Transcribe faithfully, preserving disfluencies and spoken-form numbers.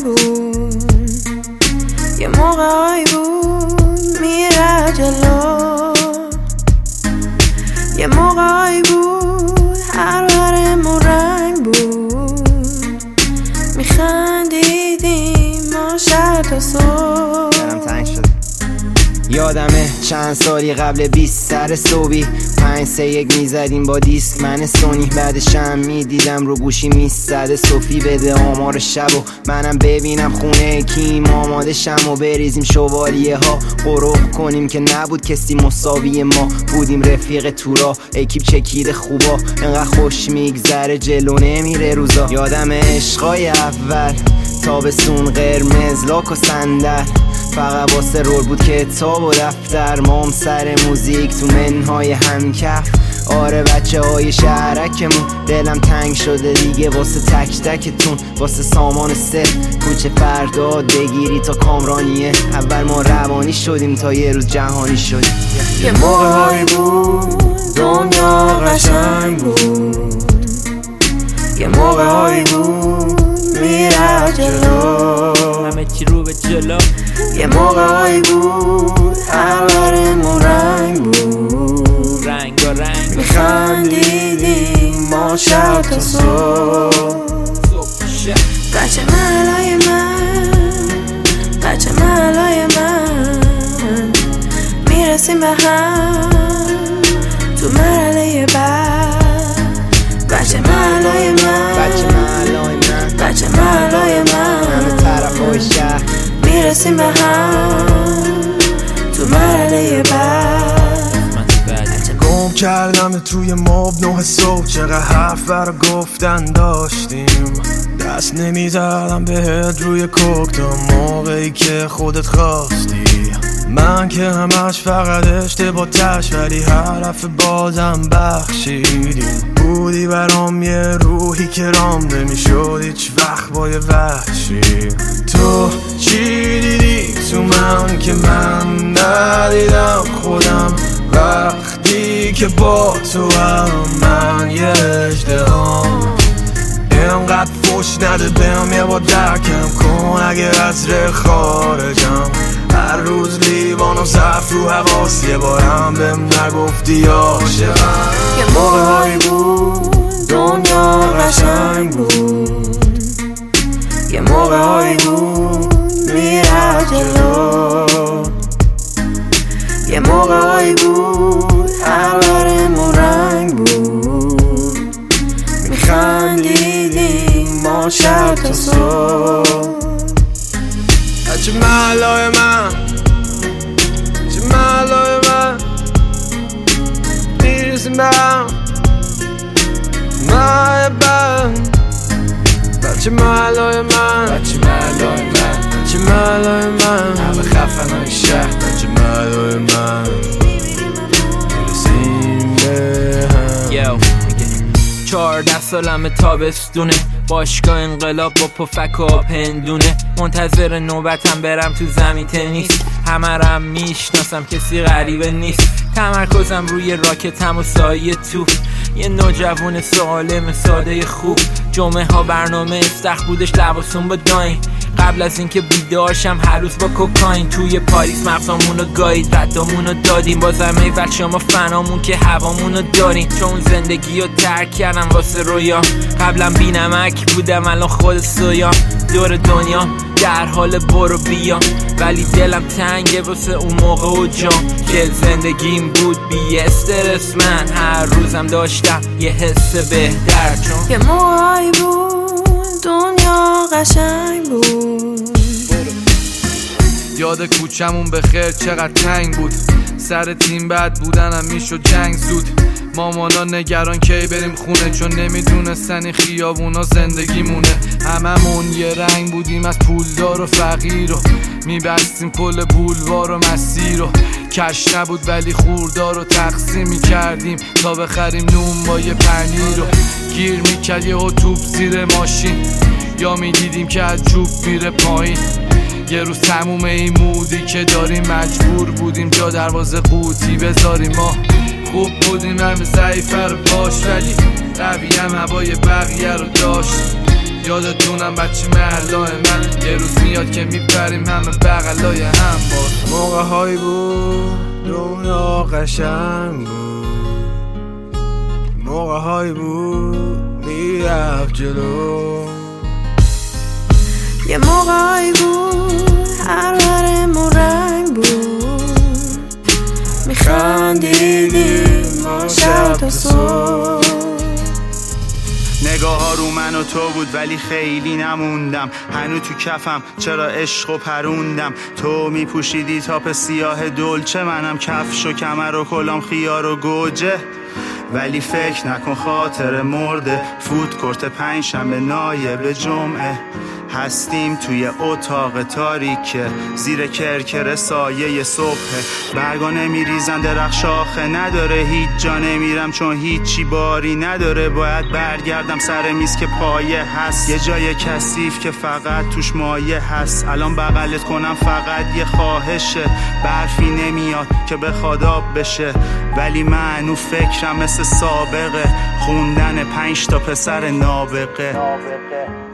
بود، یه موقعی بود میره جلو، یه موقعی بود هر برمون رنگ بود، میخندیدیم ما شب تا صبح. دلم تنگ شد. یادمه چند سالی قبل بیست سر صبحی پنج سه یک میزدیم با دیسک من سونی، بعدشم میدیدم رو گوشی میزده صوفی بده آمار شب و منم ببینم خونه کیم آماده شم و بریزیم شوالیه ها قروق کنیم که نبود کسی مساوی ما بودیم رفیق تورا اکیپ چکیده خوبا انقدر خوش میگذره جلو نمیره روزا. یادم عشقای اول تابستون قرمز لاک و صندل فقط واسه رول بود کتاب و دفتر مام سر موزیک تو منهای همکف. آره بچه های شهرکمون دلم تنگ شده دیگه واسه تک تکتون واسه سامان سه کوچه فرداد بگیری تا کامرانیه. اول ما روانی شدیم تا یه روز جهانی شدیم. یه موقعی بود دنیا قشنگ بود، یه موقعی بود میره جلو، همه چی رو به جلو، یه موقعی بود هر برمون رنگ بود، رنگ و رنگ میخندیدیم ما شب تا صبح. بچه محلای من، بچه محلای من، میرسیم به هم تو مرحله بعد. بچه محلای من، بچه محلای من، بچه محلای من، همه طرف های شهر میرسیم به هم تو مرحله بعد. گم کردم توی ماب نه صبح چقدر حرف برا گفتن داشتیم، دست نمیزدم بهت روی کوک تا موقعی که خودت خواستی. من که همش فقط اشتباه تش ولی حرف بازم بخشیدی. بودی برام یه روحی که رام نمیشد هیچ وقت با یه وحشی. تو چی دیدی تو من که من ندیدم خودم وقتی که با تو هم من یه اژدهام. اینقدر فوش نده بهم یه با درکم کن اگه از ره خارجم. هر روز لیوان و صف رو حواس یه بارم بهم نگفتی عاشقم. یه موقعی بود دنیا قشنگ بود، یه موقعی بود میره جلو، یه موقعی بود هر برمون رنگ بود، میخندیدیم ما شب تا صبح. بچه محلای من، بچه محلای من، میرسیم به هم ماه بعد. بچه محلای من، بچه محلای من، بچه محلای من، همه خفن های شهر. بچه محلای من میرسیم به هم. چهارده سالم تابستونه باشگاه انقلاب با پفک و پندونه منتظر نوبتم برم تو زمین تنیس. همه رم میشناسم کسی غریبه نیست، تمرکزم روی راکتم و سایه تو. یه نوجوان سالم ساده خوب جمعه ها برنامه استخ بودش لباسون با داین. قبل از اینکه بیدارشم هر روز با کوکاین توی پاریس مغزامونو گایید ردامونو دادیم. بازم ای بچه ما فنامون که هوامونو داریم چون زندگی رو ترک کردم واسه رویام. قبلا بی نمک بودم الان خود سویام، دور دنیا در حال برو بیام ولی دلم تنگه واسه اون موقع و جام که زندگیم بود بی استرس. من هر روزم داشتم یه حس بهتر چون یه موقعی بود دنیا قشنگ بود. یاد کوچمون به خیر چقدر تنگ بود، سر تیم بد بودنم میشد جنگ زود. مامانا نگران کی بریم خونه چون نمیدونستن این خیابونا زندگی مونه. هممون یه رنگ بودیم از پولدار و فقیر و میبستیم کل بولوار و مسیر و کش نبود ولی خوردار رو تقسیم میکردیم تا بخریم نون با یه پنیر و گیر میکرد یه توپ زیر ماشین یا میدیدیم که از جوب میره پایین. یه روز تموم این مودی که داریم مجبور بودیم جا دروازه قوطی بذاریم. ما خوب بودیم همه ضعیفه رو باش ولی قوی هم هوای بقیه رو داشت. یادتون میمونم بچه محلای من. یه روز میاد که میپریم همه بغلای هم. باز موقع هایی بود دنیا قشنگ بود، موقع هایی بود میرفت جلو. یه موقعی بود هر ورمون رنگ بود، میخندیدیم ما شب تا صبح. نگاه ها رو من و تو بود ولی خیلی نموندم، هنو تو کفم چرا عشق و پروندم. تو میپوشیدی تاپ سیاه دلچه، منم کفش و کمر و کلام خیار و گوجه. ولی فکر نکن خاطر مرده، فوت کرت پنج شنبه نایب جمعه. هستیم توی اتاق تاریکه، زیر کرکر سایه صبح. برگا نمیریزن درخت شاخه نداره، هیچ جا نمیرم چون هیچی باری نداره. باید برگردم سر میز که پایه هست، یه جای کثیف که فقط توش مایه هست. الان بغلت کنم فقط یه خواهشه، برفی نمیاد که بخواد آب بشه. ولی منو فکرم مثل سابقه، خوندن پنج تا پسر نابغه.